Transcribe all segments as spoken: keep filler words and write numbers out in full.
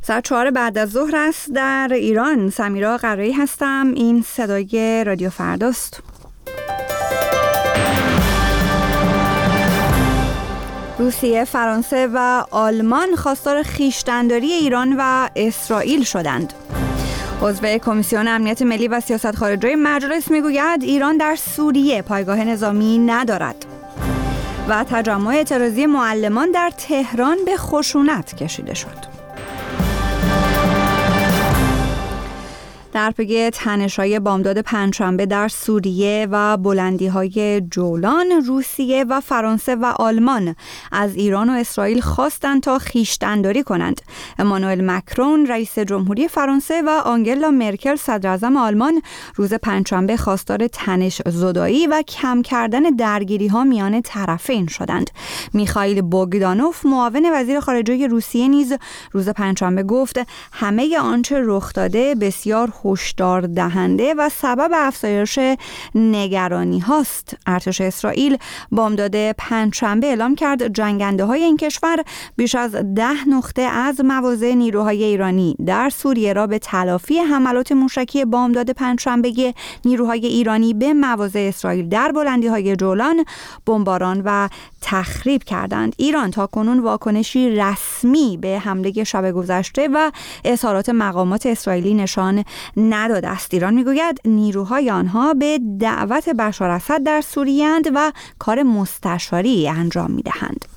ساعت چهار بعد از ظهر است در ایران. سمیرا قرایی هستم. این صدای رادیو فرداست. روسیه، فرانسه و آلمان خواستار خویشتن‌داری ایران و اسرائیل شدند. عضو کمیسیون امنیت ملی و سیاست خارجی مجلس میگوید ایران در سوریه پایگاه نظامی ندارد. و تجمع اعتراضی معلمان در تهران به خشونت کشیده شد. در پی تنش‌های بامداد پنجشنبه در سوریه و بلندی‌های جولان، روسیه و فرانسه و آلمان از ایران و اسرائیل خواستند تا خویشتن‌داری کنند. امانوئل مکرون رئیس جمهوری فرانسه و آنگلا مرکل صدراعظم آلمان روز پنجشنبه خواستار تنش زدایی و کم کردن درگیری‌ها میان طرفین شدند. میخائیل بوگدانوف معاون وزیر خارجه روسیه نیز روز پنجشنبه گفت همه آنچه رخ داده بسیار هشدار دهنده و سبب افزایش نگرانی هاست. ارتش اسرائیل بامداد پنجشنبه اعلام کرد جنگنده های این کشور بیش از ده نقطه از مواضع نیروهای ایرانی در سوریه را به تلافی حملات موشکی بامداد پنجشنبه نیروهای ایرانی به مواضع اسرائیل در بلندی های جولان بمباران و تخریب کردند. ایران تا کنون واکنشی رسمی به حمله شب گذشته و اظهارات مقامات اسرائیلی نشان نداده است. ایران میگوید نیروهای آنها به دعوت بشار اسد در سوریه اند و کار مستشاری انجام میدهند.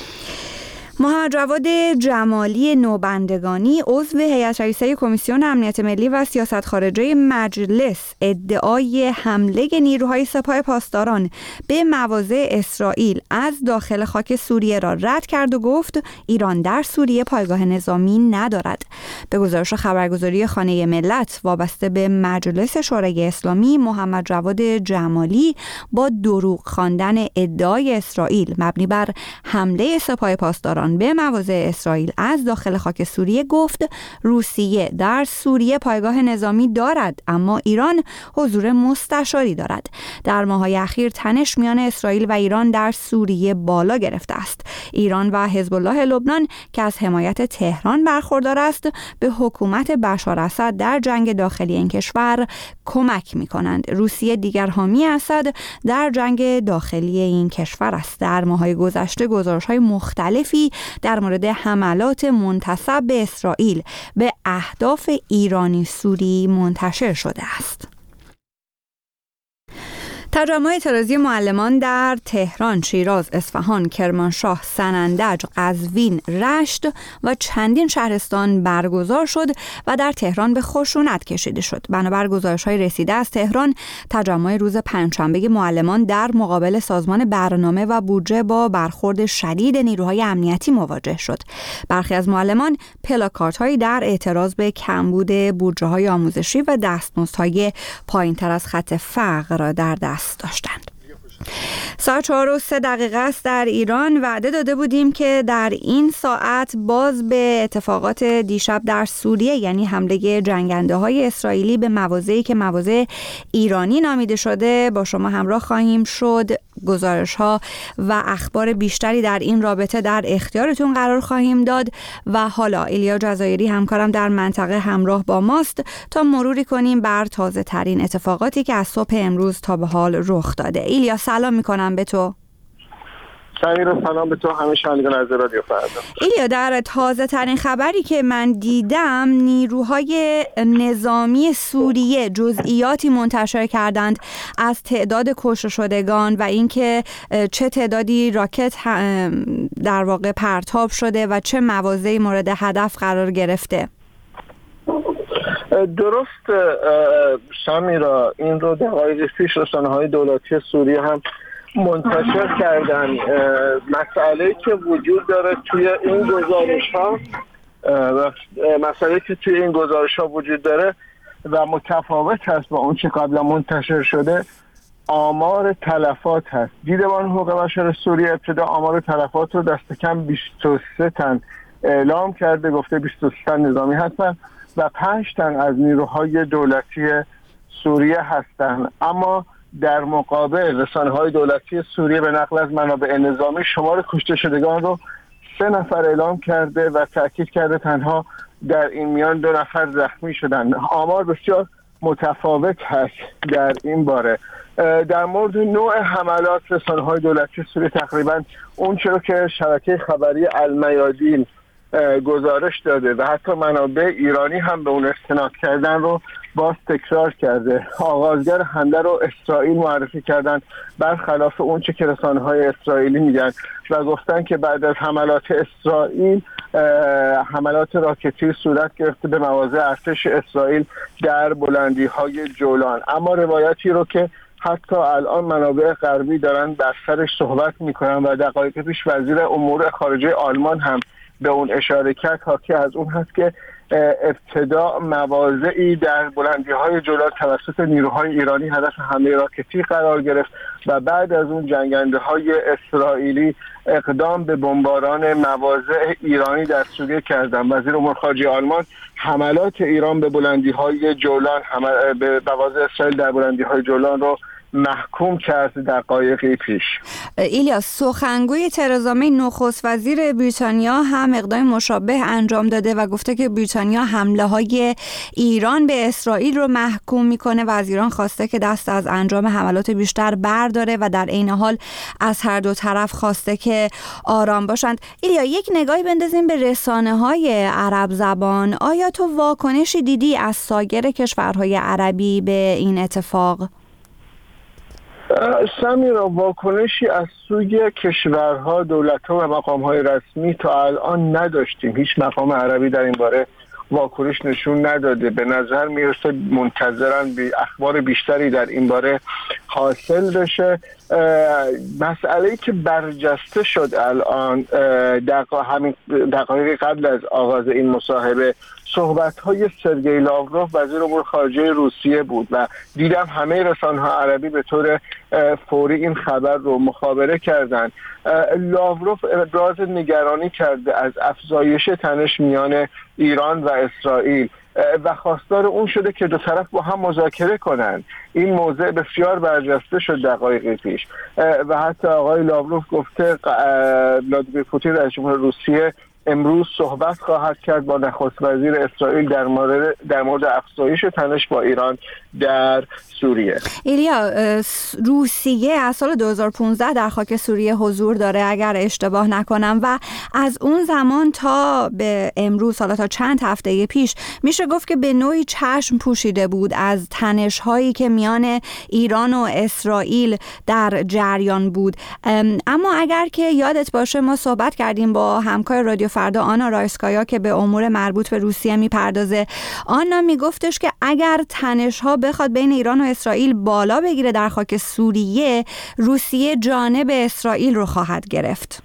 محمد جواد جمالی نوبندگانی عضو هیئت رئیسه کمیسیون امنیت ملی و سیاست خارجی مجلس ادعای حمله نیروهای سپاه پاسداران به مواضع اسرائیل از داخل خاک سوریه را رد کرد و گفت ایران در سوریه پایگاه نظامی ندارد. به گزارش خبرگزاری خانه ملت وابسته به مجلس شورای اسلامی، محمد جواد جمالی با دروغ خواندن ادعای اسرائیل مبنی بر حمله سپاه پاسداران به مواضع اسرائیل از داخل خاک سوریه گفت روسیه در سوریه پایگاه نظامی دارد اما ایران حضور مستشاری دارد. در ماه‌های اخیر تنش میان اسرائیل و ایران در سوریه بالا گرفته است. ایران و حزب الله لبنان که از حمایت تهران برخوردار است به حکومت بشار اسد در جنگ داخلی این کشور کمک می‌کنند. روسیه دیگر حامی اسد در جنگ داخلی این کشور است. در ماه‌های گذشته گزارش‌های مختلفی در مورد حملات منتسب به اسرائیل به اهداف ایرانی سوری منتشر شده است. تجمع اعتراضی معلمان در تهران، شیراز، اصفهان، کرمانشاه، سنندج، قزوین، رشت و چندین شهرستان برگزار شد و در تهران به خشونت کشیده شد. بنابر گزارش‌های رسیده از تهران، تجمع روز پنجشنبه معلمان در مقابل سازمان برنامه و بودجه با برخورد شدید نیروهای امنیتی مواجه شد. برخی از معلمان پلاکاردهایی در اعتراض به کمبود بودجه‌های آموزشی و دستمزدهای پایین‌تر از خط فقر را در دست داشتند. ساعت چهار و سه دقیقه است در ایران. وعده داده بودیم که در این ساعت باز به اتفاقات دیشب در سوریه، یعنی حمله جنگنده های اسرائیلی به مواضعی که مواضع ایرانی نامیده شده، با شما همراه خواهیم شد. گزارش ها و اخبار بیشتری در این رابطه در اختیارتون قرار خواهیم داد و حالا ایلیا جزایری همکارم در منطقه همراه با ماست تا مروری کنیم بر تازه ترین اتفاقاتی که از صبح امروز تا به حال رخ داده. ایلیا سلام میکنم به تو. سمیرا سلام به تو، همه شنوندگان از رادیو فردا. ایلیا، در تازه ترین خبری که من دیدم نیروهای نظامی سوریه جزئیاتی منتشر کردند از تعداد کشته شدگان و اینکه چه تعدادی راکت در واقع پرتاب شده و چه مواضعی مورد هدف قرار گرفته. درست سمیرا، این رو دقایق پیش رسانه‌های دولتی سوریه هم منتشر کردن. مسئله که وجود داره توی این گزارش ها مسئله که توی این گزارش ها وجود داره و متفاوت هست با اون که قبلا منتشر شده، آمار تلفات هست. دیدبان حقوق بشر سوریه ابتدا آمار تلفات رو دست کم بیست و سه تن اعلام کرده، گفته بیست و سه تن نظامی هستن و پنج تن از نیروهای دولتی سوریه هستن. اما در مقابل رسانه‌های دولتی سوریه به نقل از منابع نظامی شمار کشته شدگان رو سه نفر اعلام کرده و تاکید کرده تنها در این میان دو نفر زخمی شدن. آمار بسیار متفاوت هست در این باره. در مورد نوع حملات رسانه‌های دولتی سوریه تقریبا اون چرا که شبکه خبری المیادین گزارش داده و حتی منابع ایرانی هم به اون استناد کردن رو باز تکرار کرده. آغازگر حمله رو اسرائیل معرفی کردن برخلاف اون چه که رسانه‌های اسرائیلی میگن و گفتن که بعد از حملات اسرائیل حملات راکتی صورت گرفته به مواضع ارتش اسرائیل در بلندی‌های جولان. اما روایتی رو که حتی الان منابع غربی دارن بر سرش صحبت میکنن و دقایق پیش وزیر امور خارجه آلمان هم به اون اشاره کرد، حاکی از اون هست که ابتدا مواضعی در بلندی‌های جولان توسط نیروهای ایرانی هدف حمله راکتی قرار گرفت و بعد از اون جنگنده‌های اسرائیلی اقدام به بمباران مواضع ایرانی در سوریه کردند. وزیر امور خارجه آلمان حملات ایران به بلندی‌های جولان به مواضع اسرائیل در بلندی‌های جولان رو محکوم کرد دقایقی پیش. ایلیاس، سخنگوی ترزا می نخست وزیر بریتانیا هم اقدام مشابه انجام داده و گفته که بریتانیا حمله های ایران به اسرائیل رو محکوم میکنه و از ایران خواسته که دست از انجام حملات بیشتر برداره و در عین حال از هر دو طرف خواسته که آرام باشند. ایلیا، یک نگاهی بندازیم به رسانه های عرب زبان. آیا تو واکنشی دیدی از سایر کشورهای عربی به این اتفاق؟ سمیرا، واکنشی از سوی کشورها، دولت‌ها و مقام‌های رسمی تا الان نداشتیم. هیچ مقام عربی در این باره واکنش نشون نداده. به نظر میرسه منتظرن بی اخبار بیشتری در این باره حاصل بشه. مسئله‌ای که برجسته شد الان دقا همین دقایق قبل از آغاز این مصاحبه صحبت‌های سرگئی لاوروف وزیر امور خارجه روسیه بود و دیدم همه رسانه‌های عربی به طور فوری این خبر رو مخابره کردند. لاوروف ابراز نگرانی کرده از افزایش تنش میان ایران و اسرائیل و خواستار اون شده که دو طرف با هم مذاکره کنند. این موضوع بسیار برجسته شد دقایق پیش و حتی آقای لاوروف گفته ولادیمیر پوتین رئیس جمهور روسیه امروز صحبت خواهد کرد با نخست وزیر اسرائیل در مورد در مورد افزایش تنش با ایران در سوریه. ایلیا، روسیه از سال دو هزار و پانزده در خاک سوریه حضور داره اگر اشتباه نکنم و از اون زمان تا به امروز، حالا تا چند هفته پیش، میشه گفت که به نوعی چشم پوشیده بود از تنش هایی که میان ایران و اسرائیل در جریان بود. اما اگر که یادت باشه ما صحبت کردیم با همکار رادیو فردا آنا رایسکایا که به امور مربوط به روسیه میپردازه. آنا میگفتش که اگر تنش ها بخواد بین ایران و اسرائیل بالا بگیره در خاک سوریه، روسیه جانب اسرائیل رو خواهد گرفت.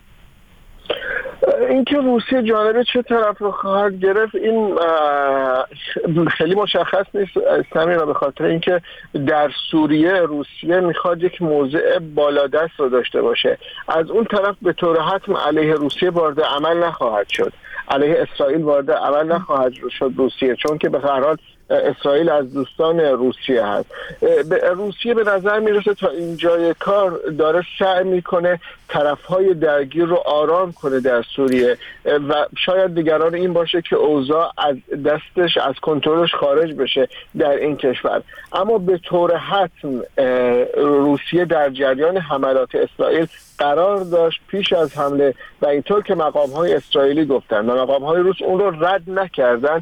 اینکه روسیه جانب چه طرف رو خواهد گرفت این خیلی مشخص نیست سمیرا، به خاطر اینکه در سوریه روسیه میخواد یک موضع بالادست رو داشته باشه. از اون طرف به طور حتم علیه روسیه وارد عمل نخواهد شد، علیه اسرائیل وارد عمل نخواهد شد روسیه، چون که به هر حال اسرائیل از دوستان روسیه هست. روسیه به نظر میرسه تا اینجای کار داره سعی میکنه طرفهای درگیر رو آرام کنه در سوریه و شاید نگران این باشه که اوضاع از دستش از کنترلش خارج بشه در این کشور. اما به طور حتم روسیه در جریان حملات اسرائیل قرار داشت پیش از حمله و اینطور که مقام‌های اسرائیلی گفتن و مقام‌های روس اون رو رد نکردن،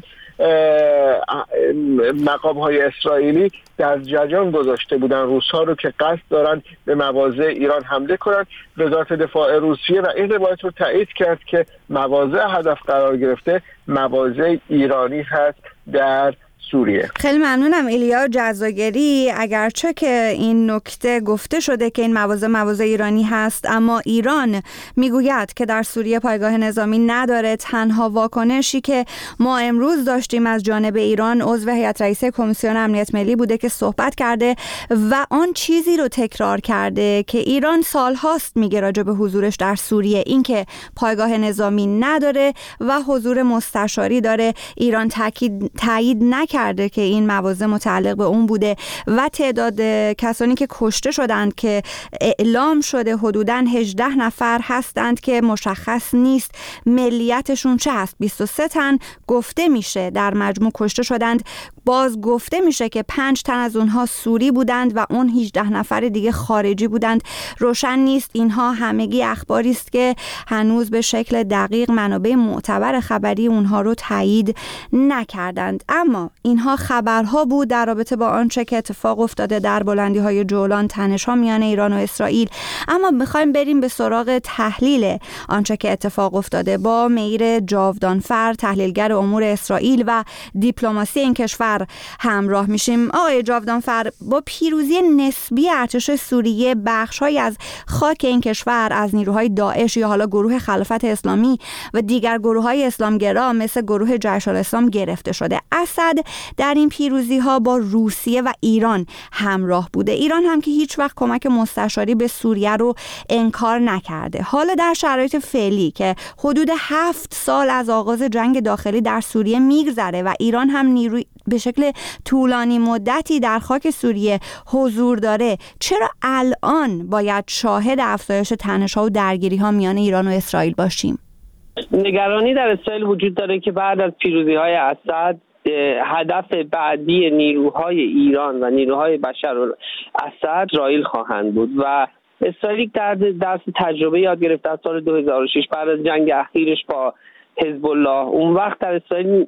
مقام‌های اسرائیلی در جریان گذاشته بودن روس‌ها رو که قصد دارن به مواضع ایران حمله کنن. وزارت دفاع روسیه و این روایت رو تایید کرد که مواضع هدف قرار گرفته مواضع ایرانی هست در سوریه. خیلی ممنونم ایلیا جزاگری. اگرچه که این نکته گفته شده که این مواضع مواضع ایرانی هست، اما ایران میگوید که در سوریه پایگاه نظامی نداره. تنها واکنشی که ما امروز داشتیم از جانب ایران عضو هیئت رئیسه کمیسیون امنیت ملی بوده که صحبت کرده و آن چیزی رو تکرار کرده که ایران سالهاست میگه راجع به حضورش در سوریه، این که پایگاه نظامی نداره و حضور مستشاری داره. ایران تاکید تایید نکرده کرده که این مواضع متعلق به اون بوده و تعداد کسانی که کشته شدند که اعلام شده حدوداً هجده نفر هستند که مشخص نیست ملیتشون چه هست. بیست و سه تن گفته میشه در مجموع کشته شدند. باز گفته میشه که پنج تن از اونها سوری بودند و اون هجده نفر دیگه خارجی بودند. روشن نیست. اینها همگی اخباری است که هنوز به شکل دقیق منابع معتبر خبری اونها رو تایید نکردند. اما اینها خبرها بود در رابطه با آنچه که اتفاق افتاده در بلندی‌های جولان، تنش‌ها میان ایران و اسرائیل. اما می‌خوایم بریم به سراغ تحلیل آنچه که اتفاق افتاده با میر جاودانفر، تحلیلگر امور اسرائیل و دیپلماسی این کشور همراه میشیم. آقای جاودانفر، با پیروزی نسبی ارتش سوریه بخش‌هایی از خاک این کشور از نیروهای داعش یا حالا گروه خلافت اسلامی و دیگر گروه‌های اسلامگرا مثل گروه جیش الاسلام گرفته شده. اسد در این پیروزی‌ها با روسیه و ایران همراه بوده. ایران هم که هیچ وقت کمک مستشاری به سوریه رو انکار نکرده. حالا در شرایط فعلی که حدود هفت سال از آغاز جنگ داخلی در سوریه میگذره و ایران هم نیروی به شکل طولانی مدتی در خاک سوریه حضور داره، چرا الان باید شاهد افزایش تنش‌ها و درگیری‌ها میان ایران و اسرائیل باشیم؟ نگرانی در اسرائیل وجود داره که بعد از پیروزی‌های اسد هدف بعدی نیروهای ایران و نیروهای بشار الاسد اسرائیل خواهند بود و اسرائیل در درس تجربه یاد گرفته از سال دو هزار و شش بعد از جنگ اخیرش با حزب الله. اون وقت در اسرائیل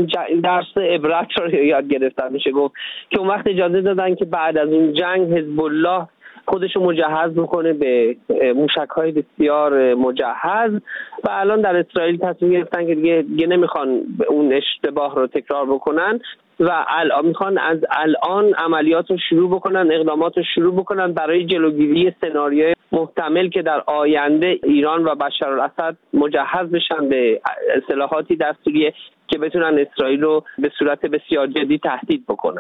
درس عبرت رو یاد گرفتن، میشه گفت که اون وقت اجازه دادن که بعد از اون جنگ حزب الله خودشو مجهز بکنه به موشک‌های بسیار مجهز و الان در اسرائیل تصمیم گرفتن که دیگه, دیگه نمیخوان اون اشتباه رو تکرار بکنن و الان میخوان از الان عملیات رو شروع بکنن، اقدامات رو شروع بکنن برای جلوگیری سناریوی محتمل که در آینده ایران و بشار الاسد مجهز بشن به اصلاحاتی در سوریه که بتونن اسرائیل رو به صورت بسیار جدی تهدید بکنن.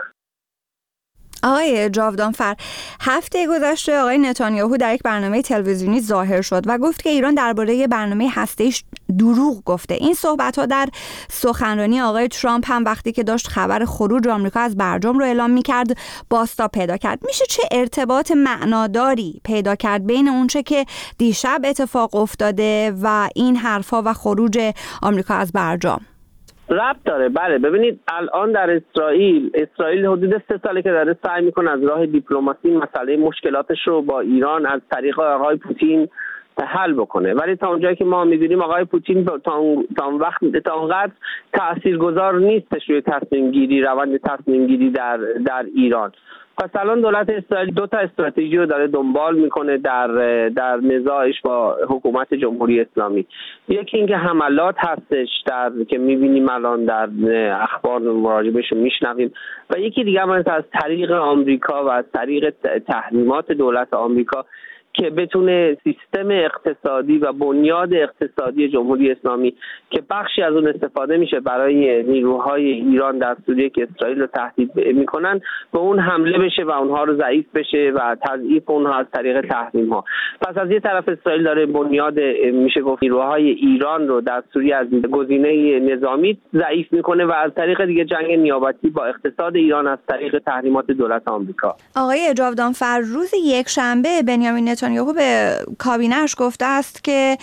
آقای جاودانفر، هفته گذشته آقای نتانیاهو در یک برنامه تلویزیونی ظاهر شد و گفت که ایران درباره برنامه هسته‌ایش دروغ گفته. این صحبت‌ها در سخنرانی آقای ترامپ هم وقتی که داشت خبر خروج آمریکا از برجام رو اعلام می‌کرد بازتاب پیدا کرد. میشه چه ارتباط معناداری پیدا کرد بین اونچه که دیشب اتفاق افتاده و این حرف‌ها و خروج آمریکا از برجام؟ ربط داره. بله، ببینید الان در اسرائیل اسرائیل حدود سه ساله که داره سعی میکنه از راه دیپلماسی مسئله مشکلاتش رو با ایران از طریق آقای پوتین حل بکنه، ولی تا اونجایی که ما می‌دونیم آقای پوتین تا اون وقت تا اونقدر تاثیرگذار نیستش روی تصمیم گیری روند تصمیم گیری در در ایران. پس الان دولت اسرائیل دو تا استراتژی رو داره دنبال میکنه در در نزاعش با حکومت جمهوری اسلامی. یکی اینکه حملات هستش در که میبینیم الان در اخبار راجبش رو میشنویم و یکی دیگه هم از طریق آمریکا و از طریق تحریمات دولت آمریکا که بتونه سیستم اقتصادی و بنیاد اقتصادی جمهوری اسلامی که بخشی از اون استفاده میشه برای نیروهای ایران در سوریه که اسرائیل رو تهدید میکنن به اون حمله بشه و اونها رو ضعیف بشه و تضعیف اونها از طریق تحریم ها. پس از یه طرف اسرائیل داره بنیاد میشه گفت نیروهای ایران رو در سوریه از گزینه نظامی ضعیف میکنه و از طریق دیگه جنگ نیابتی با اقتصاد ایران از طریق تحریمات دولت آمریکا. آقای جاودانفر، روز یک شنبه بنیامین نتانیاهو به کابینه‌اش گفته است که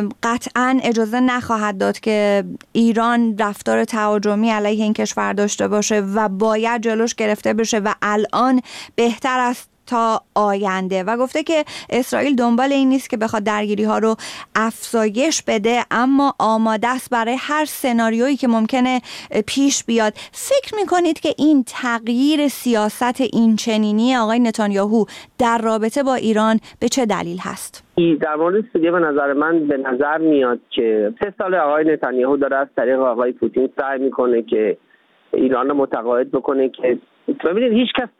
قطعاً اجازه نخواهد داد که ایران رفتار تهاجمی علیه این کشور داشته باشه و باید جلوش گرفته بشه و الان بهتر است تا آینده و گفته که اسرائیل دنبال این نیست که بخواد درگیری ها رو افزایش بده، اما آماده است برای هر سناریویی که ممکنه پیش بیاد. فکر میکنید که این تغییر سیاست این چنینی آقای نتانیاهو در رابطه با ایران به چه دلیل هست؟ در مورد سوریه به نظر من به نظر میاد که سه سال آقای نتانیاهو داره از طریق آقای پوتین سعی میکنه که ایران رو متقاعد بکنه که ببینید هیچ کس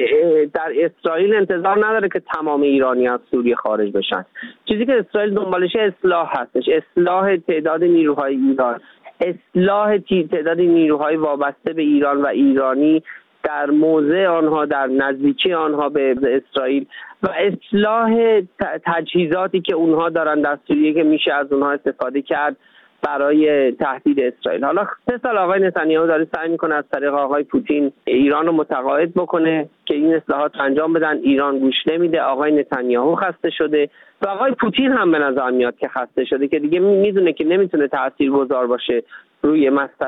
در اسرائیل انتظار نداره که تمام ایرانی از سوریه خارج بشن. چیزی که اسرائیل دنبالش اصلاح هستش، اصلاح تعداد نیروهای ایران، اصلاح تعداد نیروهای وابسته به ایران و ایرانی در موضع آنها، در نزدیکی آنها به اسرائیل و اصلاح تجهیزاتی که اونها دارن در سوریه که میشه از اونها استفاده کرد برای تهدید اسرائیل. حالا سه سال آقای نتانیاهو داره سعی میکنه از طریق آقای پوتین ایران رو متقاعد بکنه که این اصلاحات انجام بدن. ایران گوش نمیده. آقای نتانیاهو خسته شده و آقای پوتین هم به نظر میاد که خسته شده، که دیگه میدونه که نمیتونه تاثیرگذار باشه روی مسئله